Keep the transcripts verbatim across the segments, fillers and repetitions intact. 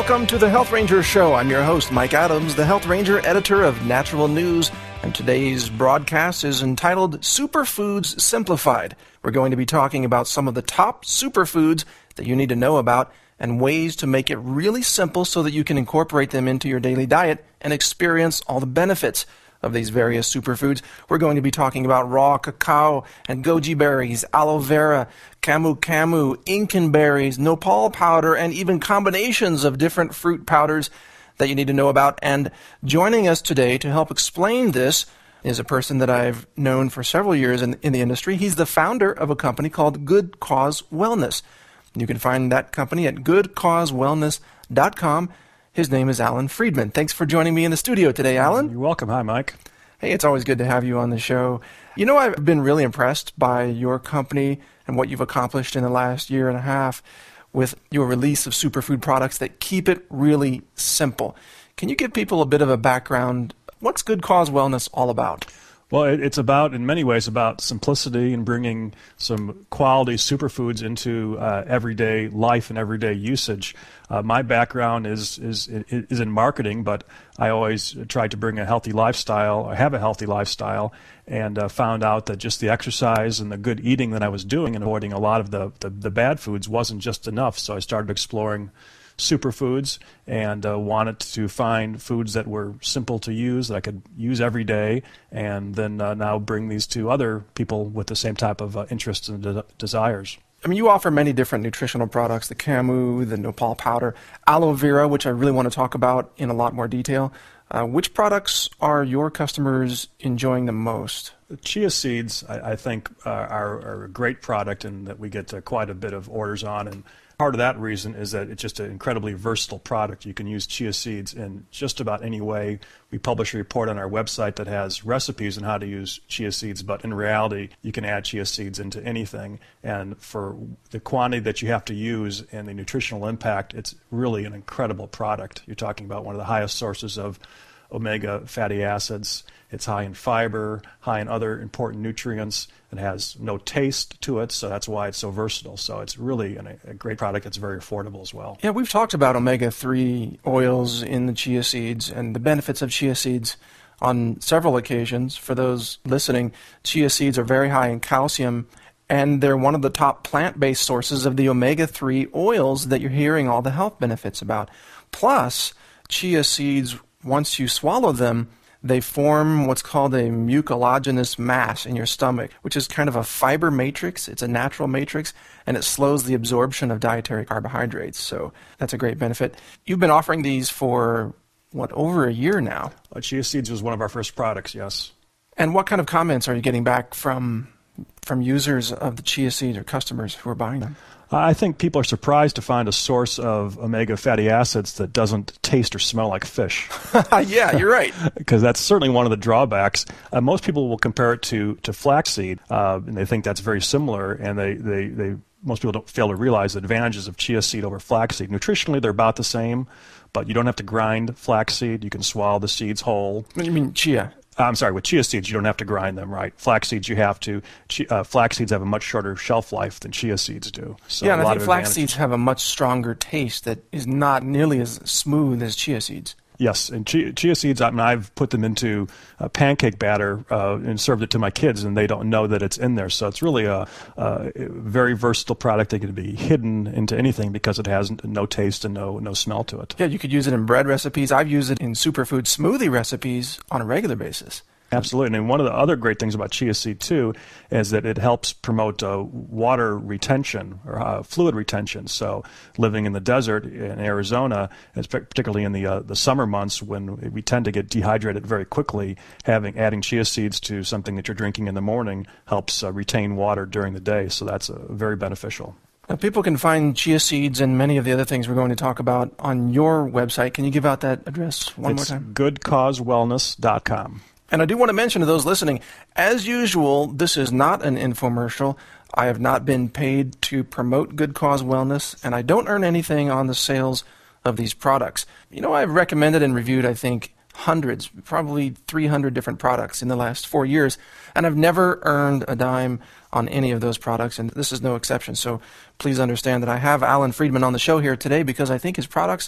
Welcome to the Health Ranger Show. I'm your host, Mike Adams, the Health Ranger, editor of Natural News, and today's broadcast is entitled Superfoods Simplified. We're going to be talking about some of the top superfoods that you need to know about and ways to make it really simple so that you can incorporate them into your daily diet and experience all the benefits of these various superfoods. We're going to be talking about raw cacao and goji berries, aloe vera, camu camu, Incan berries, nopal powder, and even combinations of different fruit powders that you need to know about. And joining us today to help explain this is a person that I've known for several years in, in the industry. He's the founder of a company called Good Cause Wellness. You can find that company at good cause wellness dot com. His name is Alan Friedman. Thanks for joining me in the studio today, Alan. You're welcome. Hi, Mike. Hey, it's always good to have you on the show. You know, I've been really impressed by your company and what you've accomplished in the last year and a half with your release of superfood products that keep it really simple. Can you give people a bit of a background? What's Good Cause Wellness all about? Well, it's about, in many ways, about simplicity and bringing some quality superfoods into uh, everyday life and everyday usage. Uh, my background is, is is in marketing, but I always tried to bring a healthy lifestyle, or have a healthy lifestyle, and uh, found out that just the exercise and the good eating that I was doing and avoiding a lot of the, the, the bad foods wasn't just enough. So I started exploring superfoods and uh, wanted to find foods that were simple to use, that I could use every day, and then uh, now bring these to other people with the same type of uh, interests and de- desires. I mean, you offer many different nutritional products, the camu, the nopal powder, aloe vera, which I really want to talk about in a lot more detail. Uh, which products are your customers enjoying the most? Chia seeds, I, I think, uh, are, are a great product and that we get uh, quite a bit of orders on. And part of that reason is that it's just an incredibly versatile product. You can use chia seeds in just about any way. We publish a report on our website that has recipes on how to use chia seeds, but in reality, you can add chia seeds into anything. And for the quantity that you have to use and the nutritional impact, it's really an incredible product. You're talking about one of the highest sources of omega fatty acids. It's high in fiber, high in other important nutrients. It has no taste to it, so that's why it's so versatile. So it's really an, a great product that's very affordable as well. Yeah, we've talked about omega three oils in the chia seeds and the benefits of chia seeds on several occasions. For those listening, chia seeds are very high in calcium, and they're one of the top plant-based sources of the omega three oils that you're hearing all the health benefits about. Plus, chia seeds, once you swallow them, they form what's called a mucilaginous mass in your stomach, which is kind of a fiber matrix. It's a natural matrix, and it slows the absorption of dietary carbohydrates. So that's a great benefit. You've been offering these for, what, over a year now? Uh, chia seeds was one of our first products, yes. And what kind of comments are you getting back from from users of the chia seeds or customers who are buying them? I think people are surprised to find a source of omega fatty acids that doesn't taste or smell like fish. Yeah, you're right. Because that's certainly one of the drawbacks. Uh, most people will compare it to, to flaxseed, uh, and they think that's very similar, and they, they, they most people don't fail to realize the advantages of chia seed over flaxseed. Nutritionally, they're about the same, but you don't have to grind flaxseed. You can swallow the seeds whole. What do you mean chia? I'm sorry, with chia seeds, you don't have to grind them, right? Flax seeds, you have to. Uh, flax seeds have a much shorter shelf life than chia seeds do. So yeah, and a I lot think of flax advantages. seeds have a much stronger taste that is not nearly as smooth as chia seeds. Yes, and chia, chia seeds, I mean, I've put them into a pancake batter uh, and served it to my kids, and they don't know that it's in there. So it's really a, a very versatile product that can be hidden into anything because it has no taste and no no smell to it. Yeah, you could use it in bread recipes. I've used it in superfood smoothie recipes on a regular basis. Absolutely. And one of the other great things about chia seed, too, is that it helps promote uh, water retention or uh, fluid retention. So living in the desert in Arizona, particularly in the uh, the summer months when we tend to get dehydrated very quickly, having adding chia seeds to something that you're drinking in the morning helps uh, retain water during the day. So that's uh, very beneficial. Now, people can find chia seeds and many of the other things we're going to talk about on your website. Can you give out that address one it's more time? good cause wellness dot com. And I do want to mention to those listening, as usual, this is not an infomercial. I have not been paid to promote Good Cause Wellness, and I don't earn anything on the sales of these products. You know, I've recommended and reviewed, I think, hundreds, probably three hundred different products in the last four years, and I've never earned a dime on any of those products, and this is no exception. So please understand that I have Alan Friedman on the show here today because I think his products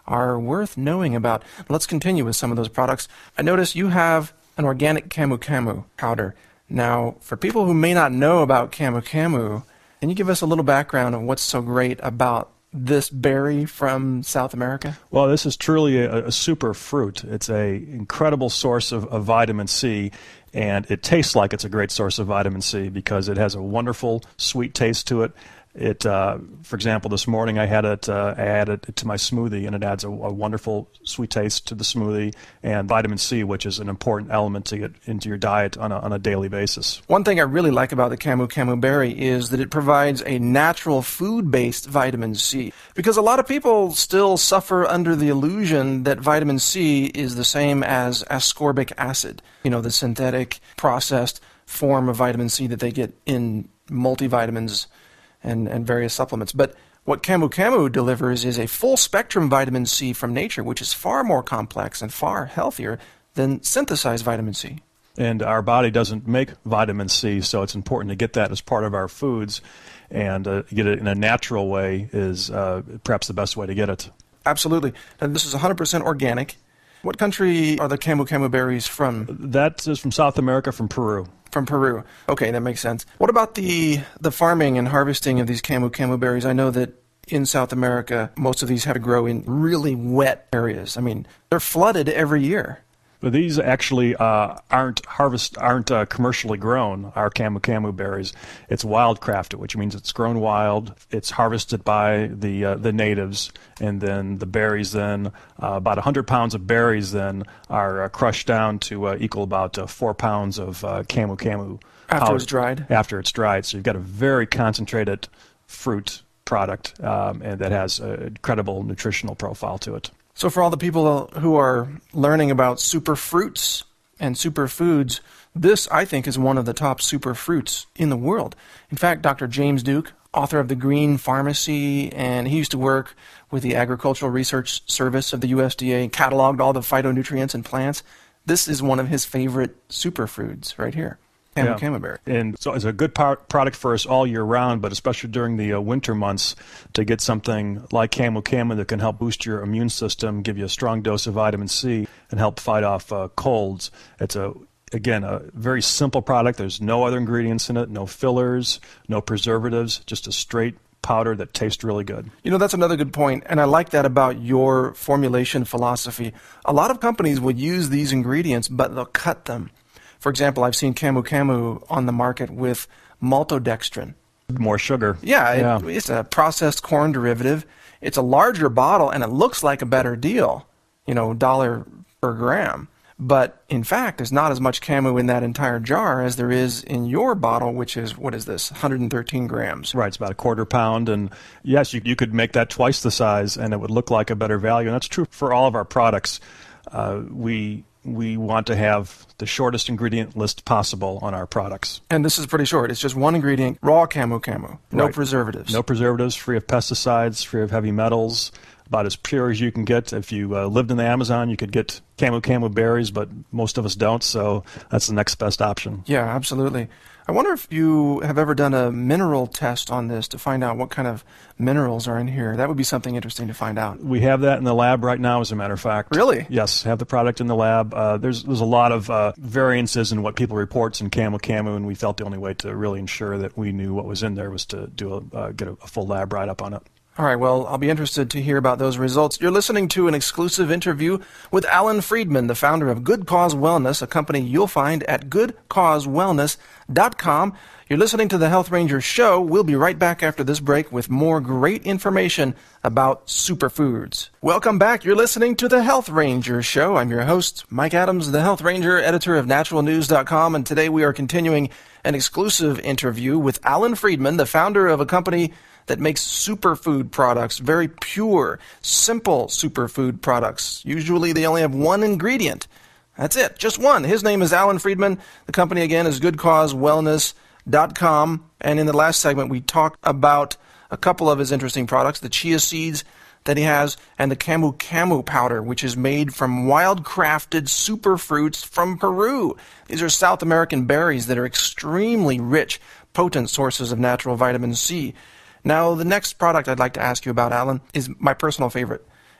are worth knowing about. Let's continue with some of those products. I notice you have an organic camu camu powder. Now, for people who may not know about camu camu, can you give us a little background on what's so great about this berry from South America? Well, this is truly a, a super fruit. It's a incredible source of, of vitamin C, and it tastes like it's a great source of vitamin C because it has a wonderful sweet taste to it. It, uh, for example, this morning I had it. Uh, I added it to my smoothie, and it adds a, a wonderful sweet taste to the smoothie and vitamin C, which is an important element to get into your diet on a, on a daily basis. One thing I really like about the camu camu berry is that it provides a natural food-based vitamin C, because a lot of people still suffer under the illusion that vitamin C is the same as ascorbic acid, you know, the synthetic processed form of vitamin C that they get in multivitamins and, and various supplements. But what camu camu delivers is a full-spectrum vitamin C from nature, which is far more complex and far healthier than synthesized vitamin C. And our body doesn't make vitamin C, so it's important to get that as part of our foods, and uh, get it in a natural way is uh, perhaps the best way to get it. Absolutely. And this is one hundred percent organic. What country are the camu camu berries from? That is from South America, from Peru. From Peru. Okay, that makes sense. What about the the farming and harvesting of these camu camu berries? I know that in South America, most of these have to grow in really wet areas. I mean, they're flooded every year. But these actually uh, aren't harvest aren't uh, commercially grown. Our camu camu berries, it's wildcrafted, which means it's grown wild. It's harvested by the uh, the natives, and then the berries then uh, about one hundred pounds of berries then are uh, crushed down to uh, equal about uh, four pounds of uh, camu camu after powder, it's dried. After it's dried, so you've got a very concentrated fruit product, um, and that has an incredible nutritional profile to it. So for all the people who are learning about superfruits and superfoods, this, I think, is one of the top superfruits in the world. In fact, Doctor James Duke, author of The Green Pharmacy, and he used to work with the Agricultural Research Service of the U S D A, cataloged all the phytonutrients in plants. This is one of his favorite superfoods right here. Camu yeah. camu berry. And so it's a good par- product for us all year round, but especially during the uh, winter months, to get something like camu camu that can help boost your immune system, give you a strong dose of vitamin C, and help fight off uh, colds. It's a Again, a very simple product. There's no other ingredients in it, no fillers, no preservatives, just a straight powder that tastes really good. You know, that's another good point, and I like that about your formulation philosophy. A lot of companies would use these ingredients, but they'll cut them. For example, I've seen camu camu on the market with maltodextrin. More sugar. Yeah, yeah. It, it's a processed corn derivative. It's a larger bottle, and it looks like a better deal, you know, dollar per gram. But in fact, there's not as much camu in that entire jar as there is in your bottle, which is, what is this, one hundred thirteen grams. Right, it's about a quarter pound. And yes, you, you could make that twice the size, and it would look like a better value. And that's true for all of our products. Uh, we... We want to have the shortest ingredient list possible on our products. And this is pretty short. It's just one ingredient, raw camu camu, no right. preservatives. No preservatives, free of pesticides, free of heavy metals, about as pure as you can get. If you uh, lived in the Amazon, you could get camu camu berries, but most of us don't, so that's the next best option. Yeah, absolutely. I wonder if you have ever done a mineral test on this to find out what kind of minerals are in here. That would be something interesting to find out. We have that in the lab right now, as a matter of fact. Really? Yes, have the product in the lab. Uh, there's there's a lot of uh, variances in what people report in camu camu, and we felt the only way to really ensure that we knew what was in there was to do a, uh, get a, a full lab write-up on it. All right, well, I'll be interested to hear about those results. You're listening to an exclusive interview with Alan Friedman, the founder of Good Cause Wellness, a company you'll find at good cause wellness dot com. You're listening to the Health Ranger Show. We'll be right back after this break with more great information about superfoods. Welcome back. You're listening to the Health Ranger Show. I'm your host, Mike Adams, the Health Ranger, editor of natural news dot com, and today we are continuing an exclusive interview with Alan Friedman, the founder of a company that makes superfood products, very pure, simple superfood products. Usually they only have one ingredient. That's it, just one. His name is Alan Friedman. The company, again, is good cause wellness dot com. And in the last segment, we talked about a couple of his interesting products, the chia seeds that he has, and the camu camu powder, which is made from wild-crafted superfruits from Peru. These are South American berries that are extremely rich, potent sources of natural vitamin C. Now, the next product I'd like to ask you about, Alan, is my personal favorite.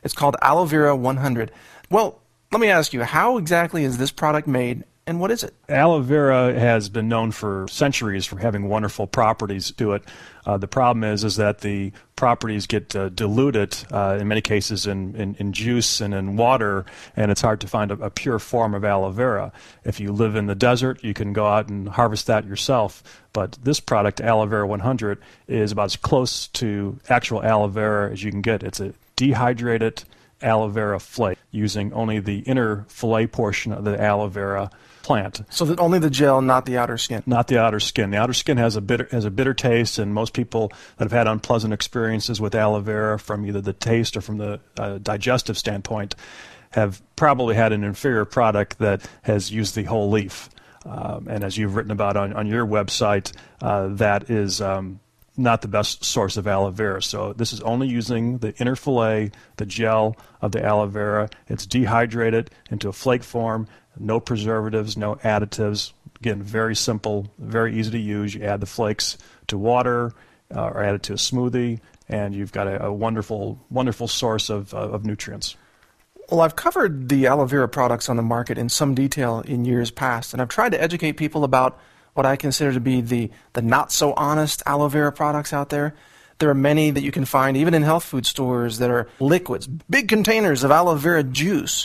It's called Aloe Vera one hundred. Well, let me ask you, how exactly is this product made, and what is it? Aloe vera has been known for centuries for having wonderful properties to it. Uh, the problem is is that the properties get uh, diluted uh, in many cases in, in, in juice and in water, and it's hard to find a, a pure form of aloe vera. If you live in the desert, you can go out and harvest that yourself. But this product, Aloe Vera one hundred, is about as close to actual aloe vera as you can get. It's a dehydrated aloe vera flake using only the inner fillet portion of the aloe vera plant. So that only the gel, not the outer skin. Not the outer skin. The outer skin has a bitter has a bitter taste, and most people that have had unpleasant experiences with aloe vera from either the taste or from the uh, digestive standpoint have probably had an inferior product that has used the whole leaf. Um, and as you've written about on, on your website, uh, that is um, not the best source of aloe vera. So this is only using the inner fillet, the gel of the aloe vera. It's dehydrated into a flake form, no preservatives, no additives. Again, very simple, very easy to use. You add the flakes to water uh, or add it to a smoothie, and you've got a, a wonderful, wonderful source of, uh, of nutrients. Well, I've covered the aloe vera products on the market in some detail in years past, and I've tried to educate people about what I consider to be the, the not-so-honest aloe vera products out there. There are many that you can find, even in health food stores, that are liquids, big containers of aloe vera juice,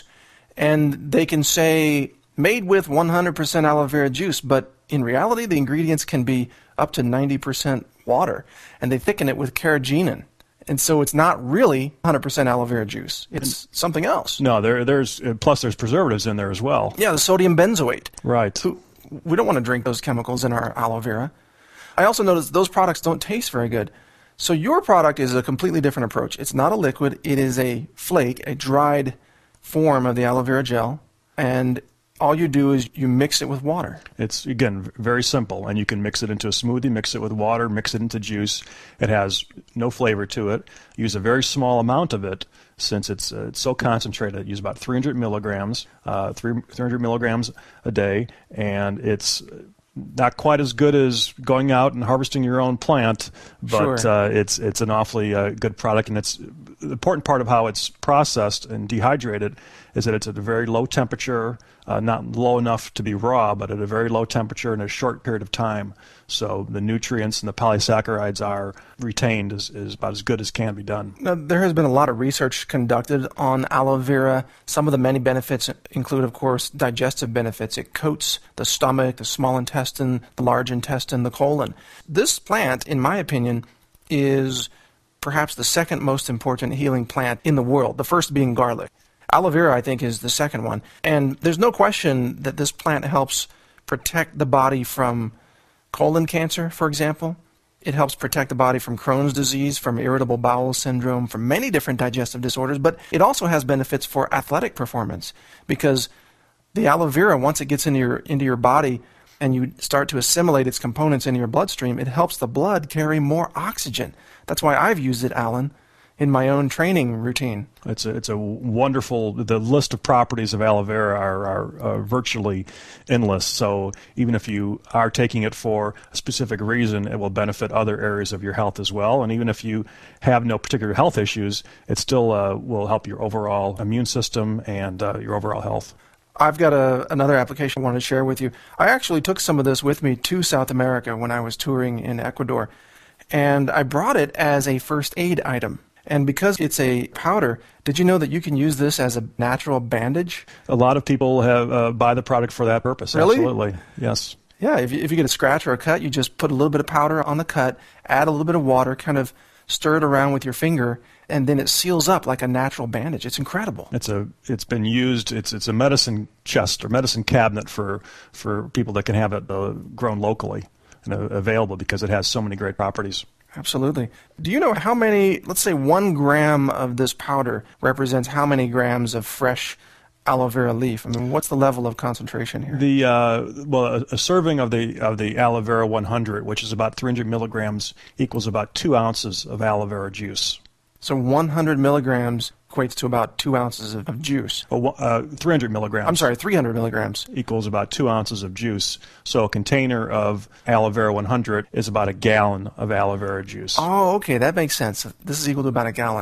and they can say, made with one hundred percent aloe vera juice, but in reality, the ingredients can be up to ninety percent water, and they thicken it with carrageenan. And so it's not really one hundred percent aloe vera juice. It's something else. No, there, there's plus there's preservatives in there as well. Yeah, the sodium benzoate. Right. Who, we don't want to drink those chemicals in our aloe vera. I also noticed those products don't taste very good. So your product is a completely different approach. It's not a liquid. It is a flake, a dried form of the aloe vera gel, and all you do is you mix it with water. It's, again, very simple, and you can mix it into a smoothie, mix it with water, mix it into juice. It has no flavor to it. Use a very small amount of it since it's, uh, it's so concentrated. Use about three hundred milligrams, uh, three hundred milligrams a day, and it's not quite as good as going out and harvesting your own plant, but Sure. uh, it's it's an awfully uh, good product, and it's the important part of how it's processed and dehydrated is that it's at a very low temperature, uh, not low enough to be raw, but at a very low temperature in a short period of time. So the nutrients and the polysaccharides are retained is, is about as good as can be done. Now, there has been a lot of research conducted on aloe vera. Some of the many benefits include, of course, digestive benefits. It coats the stomach, the small intestine, the large intestine, the colon. This plant, in my opinion, is perhaps the second most important healing plant in the world, the first being garlic. Aloe vera, I think, is the second one. And there's no question that this plant helps protect the body from colon cancer, for example. It helps protect the body from Crohn's disease, from irritable bowel syndrome, from many different digestive disorders. But it also has benefits for athletic performance because the aloe vera, once it gets into your, into your body and you start to assimilate its components into your bloodstream, it helps the blood carry more oxygen. That's why I've used it, Alan, in my own training routine. It's a, it's a wonderful, the list of properties of aloe vera are, are, are virtually endless. So even if you are taking it for a specific reason, it will benefit other areas of your health as well. And even if you have no particular health issues, it still uh, will help your overall immune system and uh, your overall health. I've got a, another application I wanted to share with you. I actually took some of this with me to South America when I was touring in Ecuador, and I brought it as a first aid item. And because it's a powder, did you know that you can use this as a natural bandage? A lot of people have uh, buy the product for that purpose. Really? Absolutely, yes. Yeah, if you, if you get a scratch or a cut, you just put a little bit of powder on the cut, add a little bit of water, kind of stir it around with your finger, and then it seals up like a natural bandage. It's incredible. It's a it's been used. It's it's a medicine chest or medicine cabinet for for people that can have it uh, grown locally and uh, available because it has so many great properties. Absolutely. Do you know how many, let's say one gram of this powder represents how many grams of fresh aloe vera leaf? I mean, what's the level of concentration here? The uh, well, a, a serving of the of the aloe vera one hundred, which is about three hundred milligrams, equals about two ounces of aloe vera juice. So one hundred milligrams equates to about two ounces of, of juice. Oh, uh, three hundred milligrams. I'm sorry, three hundred milligrams. Equals about two ounces of juice. So a container of aloe vera one hundred is about a gallon of aloe vera juice. Oh, okay, that makes sense. This is equal to about a gallon.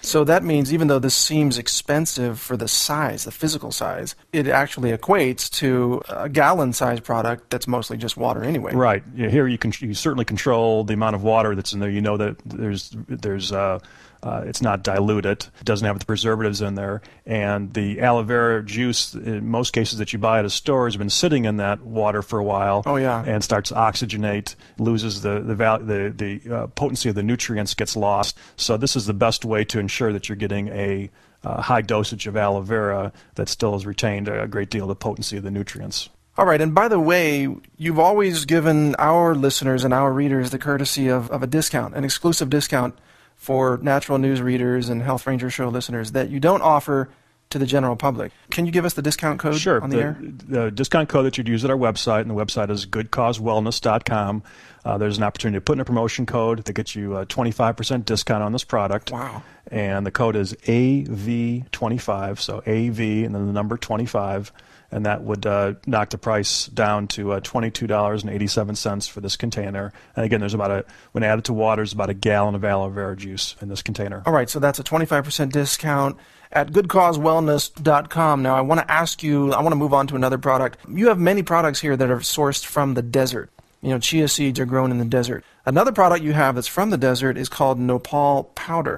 So that means even though this seems expensive for the size, the physical size, it actually equates to a gallon-sized product that's mostly just water anyway. Right. Yeah, here you can you certainly control the amount of water that's in there. You know that there's there's uh, uh, it's not diluted. It doesn't have the preservatives in there, and the aloe vera juice, in most cases that you buy at a store, has been sitting in that water for a while. Oh yeah. And starts to oxygenate, loses the the val- the the uh, potency of the nutrients, gets lost. So this is the best way to ensure that you're getting a uh, high dosage of aloe vera that still has retained a great deal of the potency of the nutrients. All right, and by the way, you've always given our listeners and our readers the courtesy of, of a discount, an exclusive discount for Natural News readers and Health Ranger Show listeners that you don't offer to the general public. Can you give us the discount code sure. on the, the air? The discount code that you'd use at our website, and the website is good cause wellness dot com. Uh, there's an opportunity to put in a promotion code that gets you a twenty-five percent discount on this product. Wow. And the code is A V twenty-five, so A V and then the number twenty-five. And that would uh, knock the price down to uh, twenty-two dollars and eighty-seven cents for this container. And again, there's about a, when added to water, there's about a gallon of aloe vera juice in this container. All right, so that's a twenty-five percent discount at good cause wellness dot com. Now, I want to ask you, I want to move on to another product. You have many products here that are sourced from the desert. You know, chia seeds are grown in the desert. Another product you have that's from the desert is called nopal powder.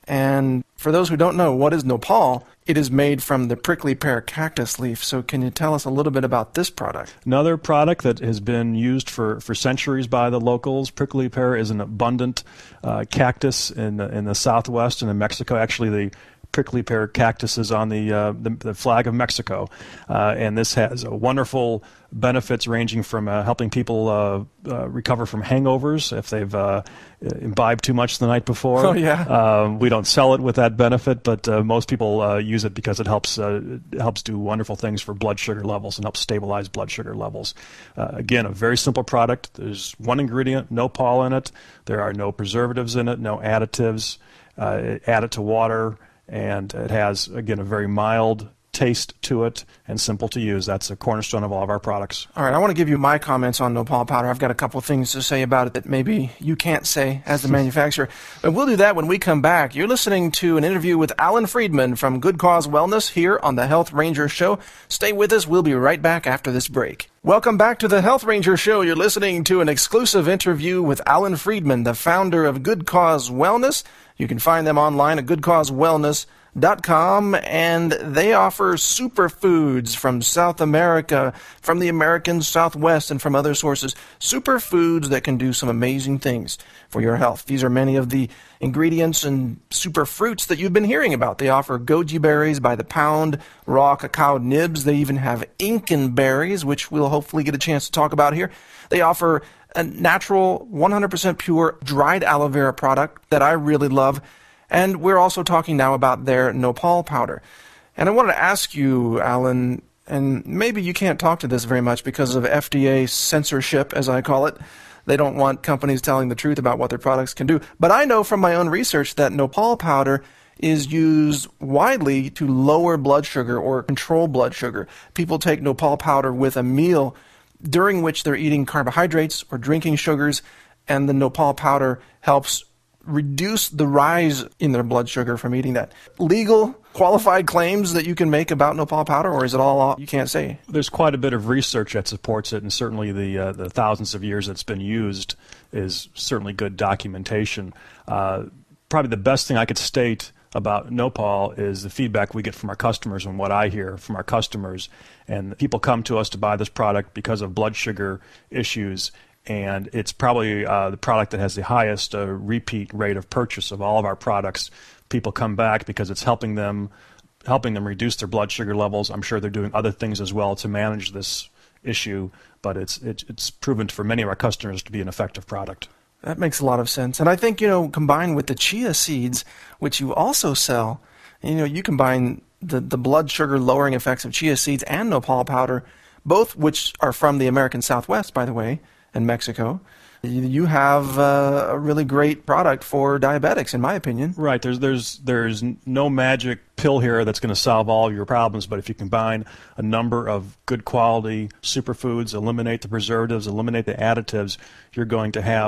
And for those who don't know, what is nopal? It is made from the prickly pear cactus leaf. So can you tell us a little bit about this product? Another product that has been used for, for centuries by the locals. Prickly pear is an abundant uh, cactus in the, in the Southwest and in Mexico. Actually, the prickly pear cactus is on the, uh, the, the flag of Mexico. Uh, and this has a wonderful benefits ranging from uh, helping people uh, uh, recover from hangovers if they've uh, imbibed too much the night before. Oh, yeah. Um, we don't sell it with that benefit, but uh, most people uh, use it because it helps uh, it helps do wonderful things for blood sugar levels and helps stabilize blood sugar levels. Uh, again, a very simple product. There's one ingredient, nopal in it. There are no preservatives in it, no additives. Uh, add it to water, and it has, again, a very mild taste to it and simple to use. That's a cornerstone of all of our products. All right, I want to give you my comments on nopal powder. I've got a couple of things to say about it that maybe you can't say as the manufacturer. But we'll do that when we come back. You're listening to an interview with Alan Friedman from Good Cause Wellness here on the Health Ranger Show. Stay with us. We'll be right back after this break. Welcome back to the Health Ranger Show. You're listening to an exclusive interview with Alan Friedman, the founder of Good Cause Wellness. You can find them online at good cause wellness dot com, and they offer superfoods from South America, from the American Southwest, and from other sources. Superfoods that can do some amazing things for your health. These are many of the ingredients and super fruits that you've been hearing about. They offer goji berries by the pound, raw cacao nibs. They even have Incan berries, which we'll hopefully get a chance to talk about here. They offer a natural, one hundred percent pure dried aloe vera product that I really love. And we're also talking now about their nopal powder. And I wanted to ask you, Alan, and maybe you can't talk to this very much because of F D A censorship, as I call it. They don't want companies telling the truth about what their products can do. But I know from my own research that nopal powder is used widely to lower blood sugar or control blood sugar. People take nopal powder with a meal during which they're eating carbohydrates or drinking sugars, and the nopal powder helps reduce the rise in their blood sugar from eating that. Legal, qualified claims that you can make about nopal powder, or is it all you can't say? There's quite a bit of research that supports it, and certainly the uh, the thousands of years it's been used is certainly good documentation. Uh, probably the best thing I could state about nopal is the feedback we get from our customers and what I hear from our customers. And people come to us to buy this product because of blood sugar issues, and it's probably uh, the product that has the highest uh, repeat rate of purchase of all of our products. People come back because it's helping them helping them reduce their blood sugar levels. I'm sure they're doing other things as well to manage this issue, but it's it, it's proven for many of our customers to be an effective product. That makes a lot of sense. And I think, you know, combined with the chia seeds, which you also sell, you know, you combine the, the blood sugar lowering effects of chia seeds and nopal powder, both which are from the American Southwest, by the way, and Mexico. You have uh, a really great product for diabetics, in my opinion. Right. There's there's there's no magic pill here that's going to solve all of your problems, but if you combine a number of good quality superfoods, eliminate the preservatives, eliminate the additives, you're going to have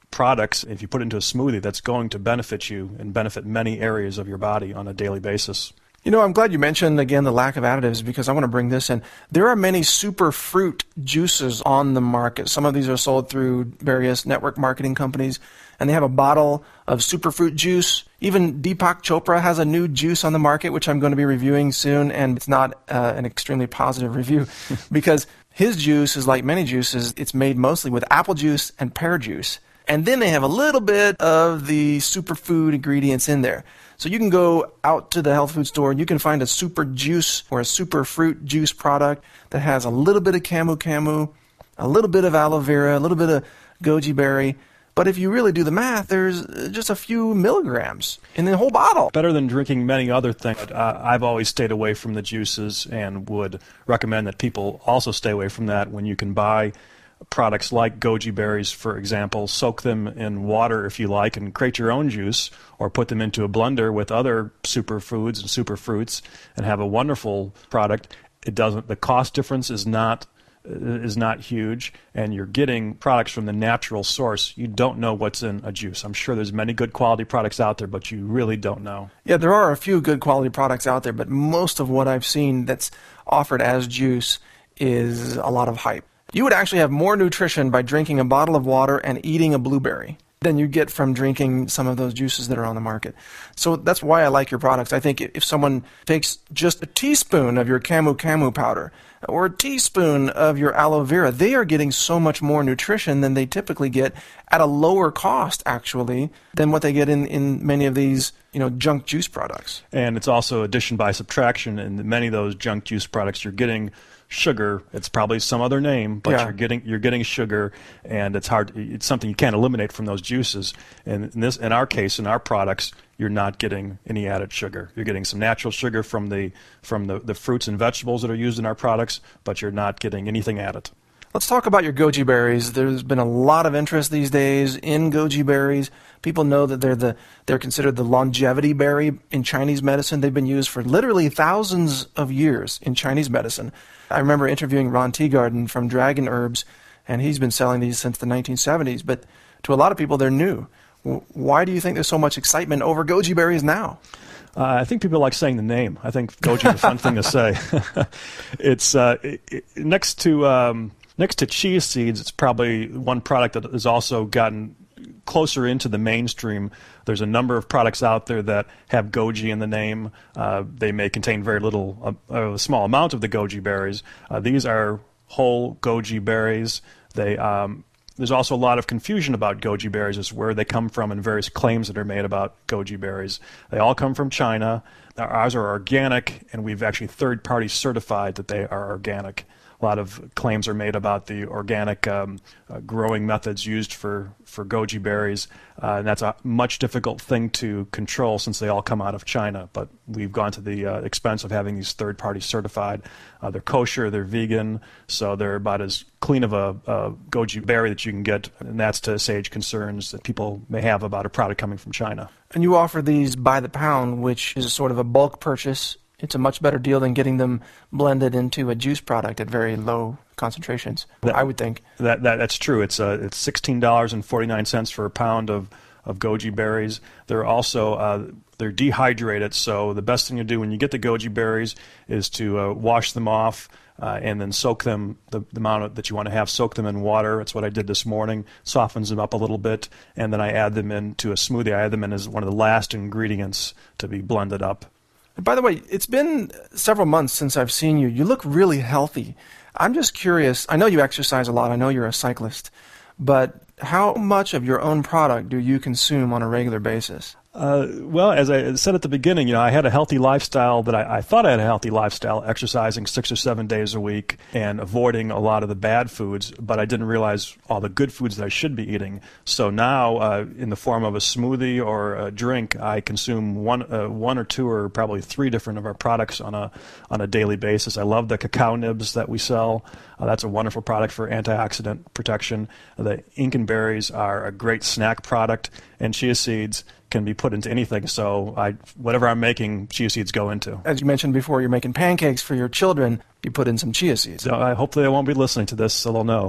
products, if you put it into a smoothie, that's going to benefit you and benefit many areas of your body on a daily basis. You know, I'm glad you mentioned, again, the lack of additives, because I want to bring this in. There are many super fruit juices on the market. Some of these are sold through various network marketing companies, and they have a bottle of superfruit juice. Even Deepak Chopra has a new juice on the market, which I'm going to be reviewing soon, and it's not uh, an extremely positive review because his juice is like many juices. It's made mostly with apple juice and pear juice. And then they have a little bit of the superfood ingredients in there. So you can go out to the health food store and you can find a super juice or a super fruit juice product that has a little bit of camu camu, a little bit of aloe vera, a little bit of goji berry. But if you really do the math, there's just a few milligrams in the whole bottle. Better than drinking many other things. Uh, I've always stayed away from the juices and would recommend that people also stay away from that when you can buy products like goji berries, for example. Soak them in water if you like and create your own juice, or put them into a blender with other superfoods and superfruits and have a wonderful product. It doesn't. The cost difference is not is not huge, and you're getting products from the natural source. You don't know what's in a juice. I'm sure there's many good quality products out there, but you really don't know. Yeah, there are a few good quality products out there, but most of what I've seen that's offered as juice is a lot of hype. You would actually have more nutrition by drinking a bottle of water and eating a blueberry than you get from drinking some of those juices that are on the market. So that's why I like your products. I think if someone takes just a teaspoon of your camu camu powder or a teaspoon of your aloe vera, they are getting so much more nutrition than they typically get at a lower cost, actually, than what they get in, in many of these, you know, junk juice products. And it's also addition by subtraction. In many of those junk juice products, you're getting sugar. It's probably some other name, but yeah. you're getting you're getting sugar, and it's hard. It's something you can't eliminate from those juices. And in this, in our case, in our products, you're not getting any added sugar. You're getting some natural sugar from the from the, the fruits and vegetables that are used in our products, but you're not getting anything added. Let's talk about your goji berries. There's been a lot of interest these days in goji berries. People know that they're the they're considered the longevity berry in Chinese medicine. They've been used for literally thousands of years in Chinese medicine. I remember interviewing Ron Teagarden from Dragon Herbs, and he's been selling these since the nineteen seventies. But to a lot of people, they're new. Why do you think there's so much excitement over goji berries now? Uh, I think people like saying the name. I think goji is a fun thing to say. It's uh, it, it, next to um, next to chia seeds. It's probably one product that has also gotten closer into the mainstream. There's a number of products out there that have goji in the name. Uh, they may contain very little, uh, a small amount of the goji berries. Uh, these are whole goji berries. They um, There's also a lot of confusion about goji berries as where they come from and various claims that are made about goji berries. They all come from China. Ours are organic, and we've actually third-party certified that they are organic. A lot of claims are made about the organic um, uh, growing methods used for, for goji berries, uh, and that's a much difficult thing to control since they all come out of China. But we've gone to the uh, expense of having these third-party certified. Uh, they're kosher, they're vegan, so they're about as clean of a, a goji berry that you can get, and that's to assuage concerns that people may have about a product coming from China. And you offer these by the pound, which is sort of a bulk purchase. It's a much better deal than getting them blended into a juice product at very low concentrations, that, I would think. That, that That's true. It's uh, it's sixteen dollars and forty-nine cents for a pound of, of goji berries. They're also uh, they're dehydrated, so the best thing to do when you get the goji berries is to uh, wash them off uh, and then soak them, the, the amount that you want to have, soak them in water. That's what I did this morning. Softens them up a little bit, and then I add them into a smoothie. I add them in as one of the last ingredients to be blended up. By the way, it's been several months since I've seen you. You look really healthy. I'm just curious. I know you exercise a lot. I know you're a cyclist. But how much of your own product do you consume on a regular basis? Uh, well, as I said at the beginning, you know, I had a healthy lifestyle that I, I thought I had a healthy lifestyle, exercising six or seven days a week and avoiding a lot of the bad foods, but I didn't realize all the good foods that I should be eating. So now, uh, in the form of a smoothie or a drink, I consume one, uh, one or two or probably three different of our products on a on a daily basis. I love the cacao nibs that we sell. Uh, that's a wonderful product for antioxidant protection. The Incan berries are a great snack product, and chia seeds can be put into anything. So I, whatever I'm making, chia seeds go into. As you mentioned before, you're making pancakes for your children. You put in some chia seeds. So I hopefully they won't be listening to this, so they'll know.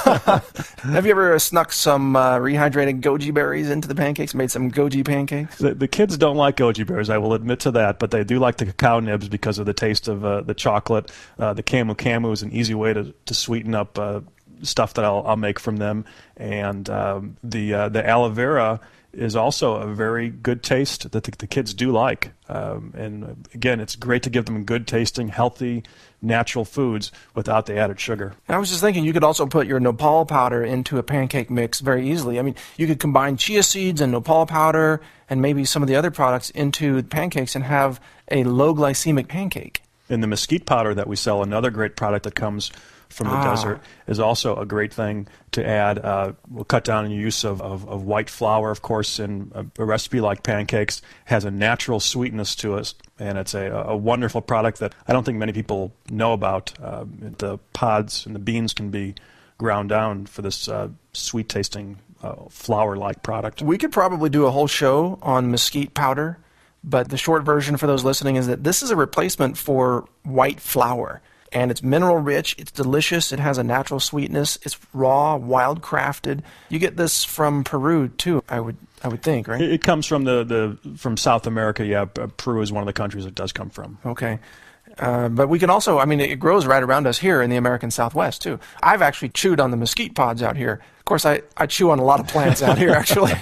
Have you ever snuck some uh, rehydrated goji berries into the pancakes, made some goji pancakes? The, the kids don't like goji berries, I will admit to that, but they do like the cacao nibs because of the taste of uh, the chocolate. Uh, the camu camu is an easy way to, to sweeten up uh, stuff that I'll, I'll make from them. And um, the, uh, the aloe vera is also a very good taste that the, the kids do like. Um, and again, it's great to give them good tasting, healthy, natural foods without the added sugar. I was just thinking you could also put your nopal powder into a pancake mix very easily. I mean, you could combine chia seeds and nopal powder and maybe some of the other products into pancakes and have a low glycemic pancake. And the mesquite powder that we sell, another great product that comes from the ah. desert, is also a great thing to add. Uh, we'll cut down on the use of, of, of white flour, of course, in a, a recipe like pancakes. Has a natural sweetness to it, and it's a, a wonderful product that I don't think many people know about. Uh, the pods and the beans can be ground down for this uh, sweet-tasting uh, flour-like product. We could probably do a whole show on mesquite powder, but the short version for those listening is that this is a replacement for white flour. And it's mineral rich, it's delicious, it has a natural sweetness, it's raw, wild crafted. You get this from Peru too, I would I would think, right? It, it comes from the, the from South America, yeah. Peru is one of the countries it does come from. Okay. Uh, but we can also, I mean, it grows right around us here in the American Southwest, too. I've actually chewed on the mesquite pods out here. Of course, I, I chew on a lot of plants out here, actually.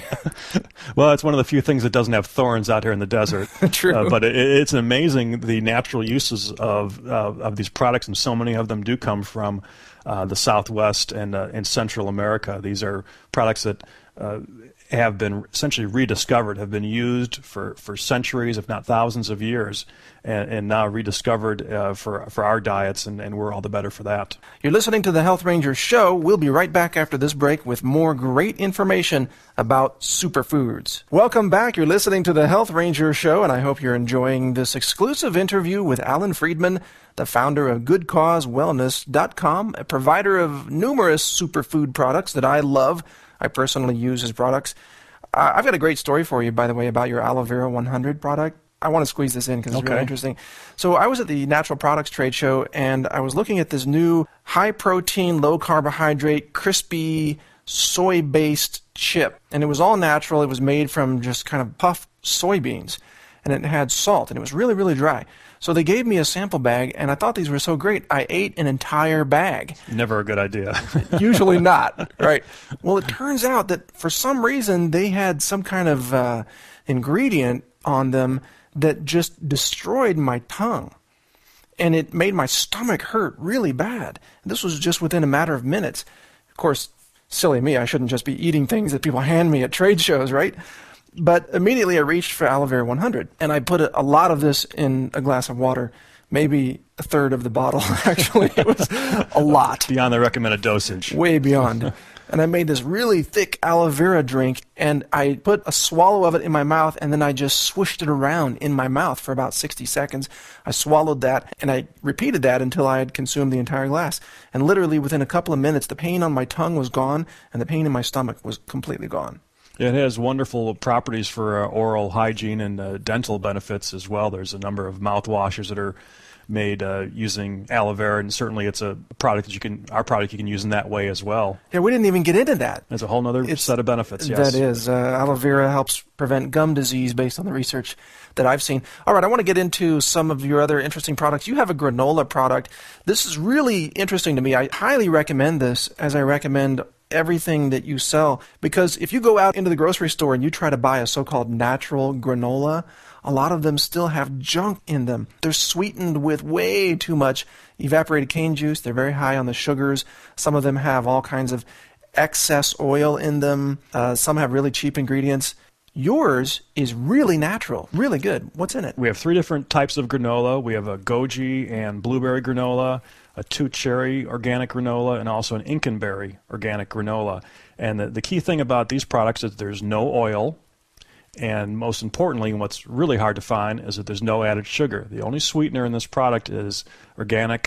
Well, it's one of the few things that doesn't have thorns out here in the desert. True. Uh, but it, it's amazing the natural uses of, uh, of these products, and so many of them do come from uh, the Southwest and, uh, and Central America. These are products that uh, have been essentially rediscovered, have been used for, for centuries, if not thousands of years, and, and now rediscovered uh, for, for our diets, and, and we're all the better for that. You're listening to the Health Ranger Show. We'll be right back after this break with more great information about superfoods. Welcome back. You're listening to the Health Ranger Show, and I hope you're enjoying this exclusive interview with Alan Friedman, the founder of good cause wellness dot com, a provider of numerous superfood products that I love. I personally use his products. Uh, I've got a great story for you, by the way, about your Aloe Vera one hundred product. I want to squeeze this in because it's okay. really interesting. So I was at the Natural Products Trade Show, and I was looking at this new high-protein, low-carbohydrate, crispy, soy-based chip. And it was all natural. It was made from just kind of puffed soybeans, and it had salt, and it was really, really dry. So they gave me a sample bag, and I thought these were so great. I ate an entire bag. Never a good idea. Usually not, right? Well, it turns out that for some reason they had some kind of uh, ingredient on them that just destroyed my tongue. And it made my stomach hurt really bad. This was just within a matter of minutes. Of course, silly me, I shouldn't just be eating things that people hand me at trade shows, right? But immediately I reached for Aloe Vera one hundred, and I put a, a lot of this in a glass of water, maybe a third of the bottle, actually. It was a lot. Beyond the recommended dosage. Way beyond. And I made this really thick aloe vera drink, and I put a swallow of it in my mouth, and then I just swished it around in my mouth for about sixty seconds. I swallowed that, and I repeated that until I had consumed the entire glass. And literally within a couple of minutes, the pain on my tongue was gone, and the pain in my stomach was completely gone. It has wonderful properties for uh, oral hygiene and uh, dental benefits as well. There's a number of mouthwashes that are made uh, using aloe vera, and certainly it's a product that you can, our product you can use in that way as well. Yeah, we didn't even get into that. There's a whole other it's, set of benefits, yes. That is. Uh, aloe vera helps prevent gum disease based on the research that I've seen. All right, I want to get into some of your other interesting products. You have a granola product. This is really interesting to me. I highly recommend this, as I recommend everything that you sell, because if you go out into the grocery store and you try to buy a so-called natural granola, a lot of them still have junk in them. They're sweetened with way too much evaporated cane juice. They're very high on the sugars. Some of them have all kinds of excess oil in them. Uh, some have really cheap ingredients. Yours is really natural, really good. What's in it? We have three different types of granola. We have a goji and blueberry granola, a two-cherry organic granola, and also an Inkenberry organic granola. And the, the key thing about these products is there's no oil, and most importantly, and what's really hard to find, is that there's no added sugar. The only sweetener in this product is organic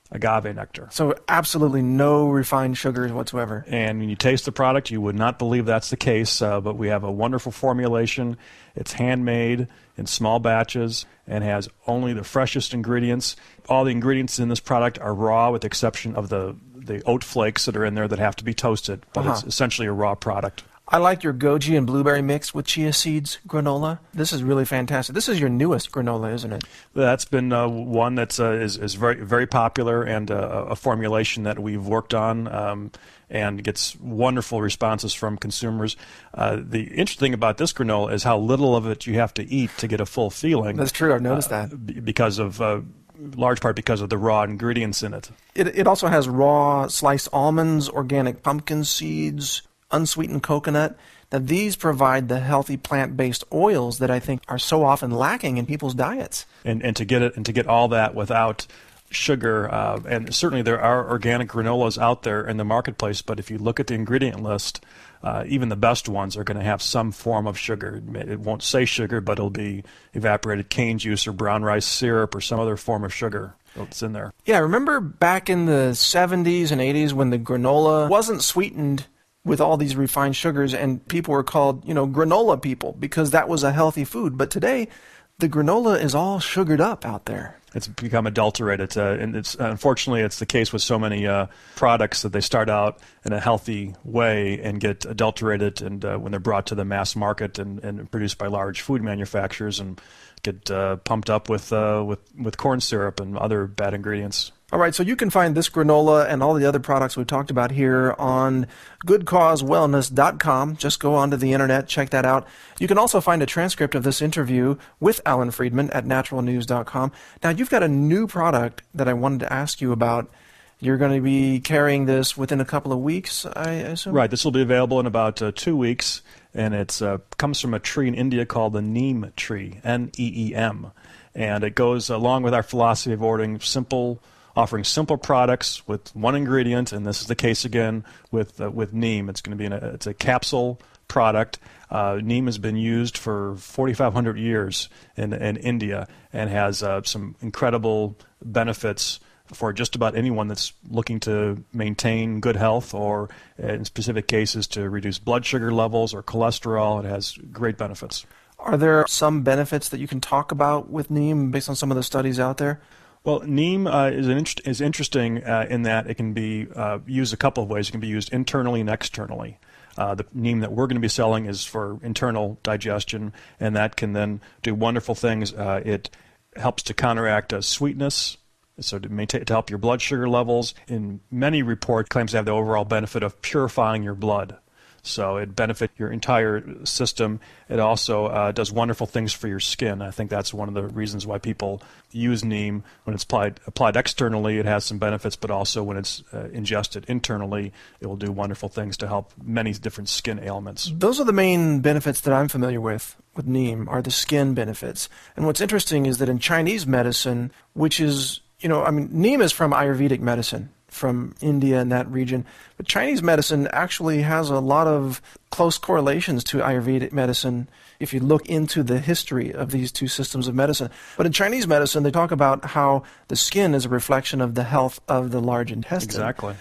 agave nectar. So absolutely no refined sugars whatsoever. And when you taste the product, you would not believe that's the case, uh, but we have a wonderful formulation. It's handmade in small batches and has only the freshest ingredients. All the ingredients in this product are raw with the exception of the, the oat flakes that are in there that have to be toasted, but uh-huh. it's essentially a raw product. I like your goji and blueberry mix with chia seeds granola. This is really fantastic. This is your newest granola, isn't it? That's been uh, one that uh, is, is very very popular and uh, a formulation that we've worked on um, and gets wonderful responses from consumers. Uh, the interesting thing about this granola is how little of it you have to eat to get a full feeling. That's true. I've noticed uh, that. B- because of... Uh, large part because of the raw ingredients in it. It, it also has raw sliced almonds, organic pumpkin seeds, unsweetened coconut. Now, these provide the healthy plant-based oils that I think are so often lacking in people's diets. And and to get it and to get all that without sugar, uh, and certainly there are organic granolas out there in the marketplace, but if you look at the ingredient list, uh, even the best ones are going to have some form of sugar. It won't say sugar, but it'll be evaporated cane juice or brown rice syrup or some other form of sugar that's in there. Yeah, remember back in the seventies and eighties when the granola wasn't sweetened with all these refined sugars, and people were called, you know, granola people because that was a healthy food. But today, the granola is all sugared up out there. It's become adulterated, uh, and it's unfortunately it's the case with so many uh, products that they start out in a healthy way and get adulterated, and uh, when they're brought to the mass market and, and produced by large food manufacturers and get uh, pumped up with uh, with with corn syrup and other bad ingredients. All right, so you can find this granola and all the other products we've talked about here on good cause wellness dot com. Just go onto the internet, check that out. You can also find a transcript of this interview with Alan Friedman at natural news dot com. Now, you've got a new product that I wanted to ask you about. You're going to be carrying this within a couple of weeks, I assume? Right, this will be available in about uh, two weeks, and it uh, comes from a tree in India called the neem tree, N E E M. And it goes along with our philosophy of ordering simple offering simple products with one ingredient, and this is the case again with uh, with neem. It's going to be in a, it's a capsule product. Uh, neem has been used for forty-five hundred years in in India and has uh, some incredible benefits for just about anyone that's looking to maintain good health, or in specific cases to reduce blood sugar levels or cholesterol. It has great benefits. Are there some benefits that you can talk about with neem based on some of the studies out there? Well, neem uh, is an inter- is interesting uh, in that it can be uh, used a couple of ways. It can be used internally and externally. Uh, the neem that we're going to be selling is for internal digestion, and that can then do wonderful things. Uh, it helps to counteract uh, sweetness, so to maintain to help your blood sugar levels. In many reports, claims to have the overall benefit of purifying your blood. So it benefits your entire system. It also uh, does wonderful things for your skin. I think that's one of the reasons why people use neem. When it's applied, applied externally, it has some benefits, but also when it's uh, ingested internally, it will do wonderful things to help many different skin ailments. Those are the main benefits that I'm familiar with with neem, are the skin benefits. And what's interesting is that in Chinese medicine, which is, you know, I mean, neem is from Ayurvedic medicine, from India and that region. But Chinese medicine actually has a lot of close correlations to Ayurvedic medicine if you look into the history of these two systems of medicine. But in Chinese medicine, they talk about how the skin is a reflection of the health of the large intestine. Exactly.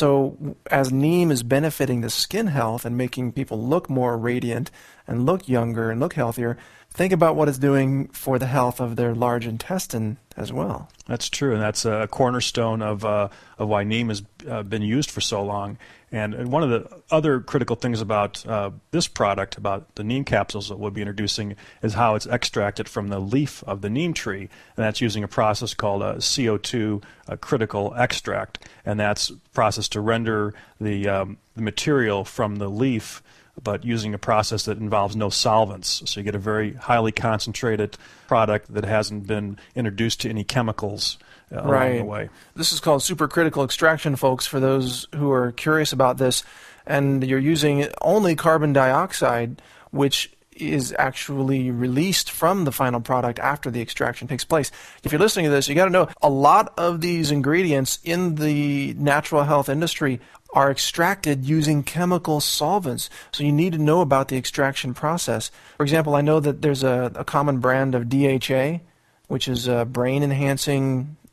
So as neem is benefiting the skin health and making people look more radiant and look younger and look healthier, think about what it's doing for the health of their large intestine as well. That's true, and that's a cornerstone of uh, of why neem has uh, been used for so long. And, and one of the other critical things about uh, this product, about the neem capsules that we'll be introducing, is how it's extracted from the leaf of the neem tree, and that's using a process called a C O two a critical extract, and that's a process to render the, um, the material from the leaf, but using a process that involves no solvents. So you get a very highly concentrated product that hasn't been introduced to any chemicals uh, along right. the way. This is called supercritical extraction, folks, for those who are curious about this. And you're using only carbon dioxide, which is actually released from the final product after the extraction takes place. If you're listening to this, you got to know a lot of these ingredients in the natural health industry are extracted using chemical solvents. So you need to know about the extraction process. For example, I know that there's a, a common brand of D H A, which is a brain-enhancing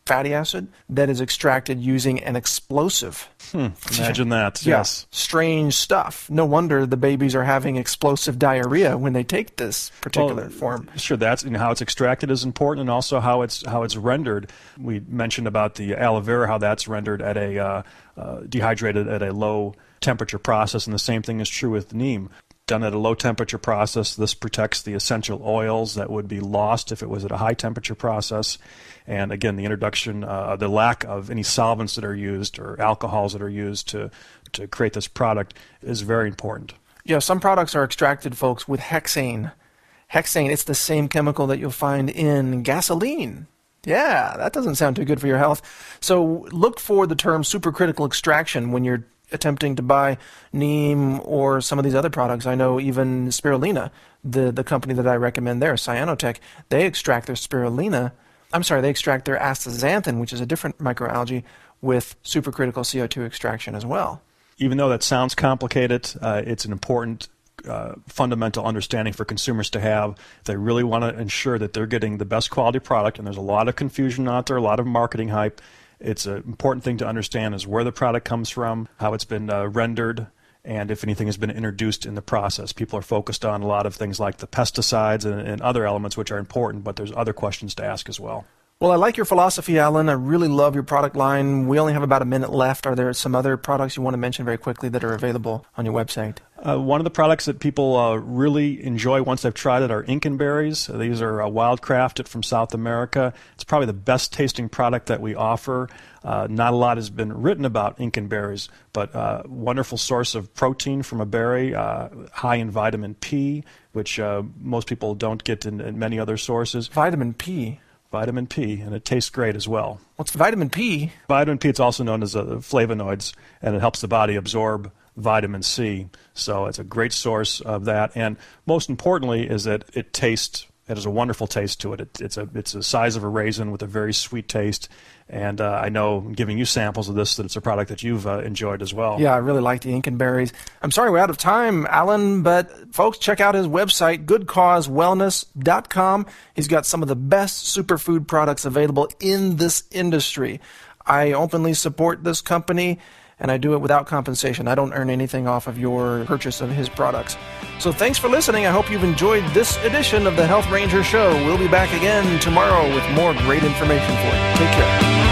fatty acid that is extracted using an explosive. Hmm, imagine that, yeah, yes. Strange stuff. No wonder the babies are having explosive diarrhea when they take this particular well, form. Sure, that's and how it's extracted is important, and also how it's how it's rendered. We mentioned about the aloe vera, how that's rendered at a uh, uh, dehydrated at a low temperature process, and the same thing is true with neem. Done at a low temperature process, this protects the essential oils that would be lost if it was at a high temperature process. And again, the introduction, uh, the lack of any solvents that are used or alcohols that are used to, to create this product is very important. Yeah, some products are extracted, folks, with hexane. Hexane, it's the same chemical that you'll find in gasoline. Yeah, that doesn't sound too good for your health. So look for the term supercritical extraction when you're attempting to buy neem or some of these other products. I know even spirulina, the, the company that I recommend there, Cyanotech, they extract their spirulina, I'm sorry, they extract their astaxanthin, which is a different microalgae, with supercritical C O two extraction as well. Even though that sounds complicated, uh, it's an important uh, fundamental understanding for consumers to have. If they really want to ensure that they're getting the best quality product, and there's a lot of confusion out there, a lot of marketing hype, it's an important thing to understand is where the product comes from, how it's been uh, rendered, and if anything has been introduced in the process. People are focused on a lot of things like the pesticides and, and other elements which are important, but there's other questions to ask as well. Well, I like your philosophy, Alan. I really love your product line. We only have about a minute left. Are there some other products you want to mention very quickly that are available on your website? Uh, one of the products that people uh, really enjoy once they've tried it are Inkenberries. These are uh, wild-crafted from South America. It's probably the best-tasting product that we offer. Uh, not a lot has been written about Inkenberries, but uh, wonderful source of protein from a berry, uh, high in vitamin P, which uh, most people don't get in, in many other sources. Vitamin P? Vitamin P, and it tastes great as well. What's vitamin P? Vitamin P, it's also known as uh, flavonoids, and it helps the body absorb vitamin C. So it's a great source of that. And most importantly is that it tastes, it has a wonderful taste to it. it it's a it's the size of a raisin with a very sweet taste. And uh, I know, giving you samples of this, that it's a product that you've uh, enjoyed as well. Yeah, I really like the Inkenberries. I'm sorry we're out of time, Alan, but folks, check out his website, good cause wellness dot com. He's got some of the best superfood products available in this industry. I openly support this company, and I do it without compensation. I don't earn anything off of your purchase of his products. So thanks for listening. I hope you've enjoyed this edition of the Health Ranger Show. We'll be back again tomorrow with more great information for you. Take care.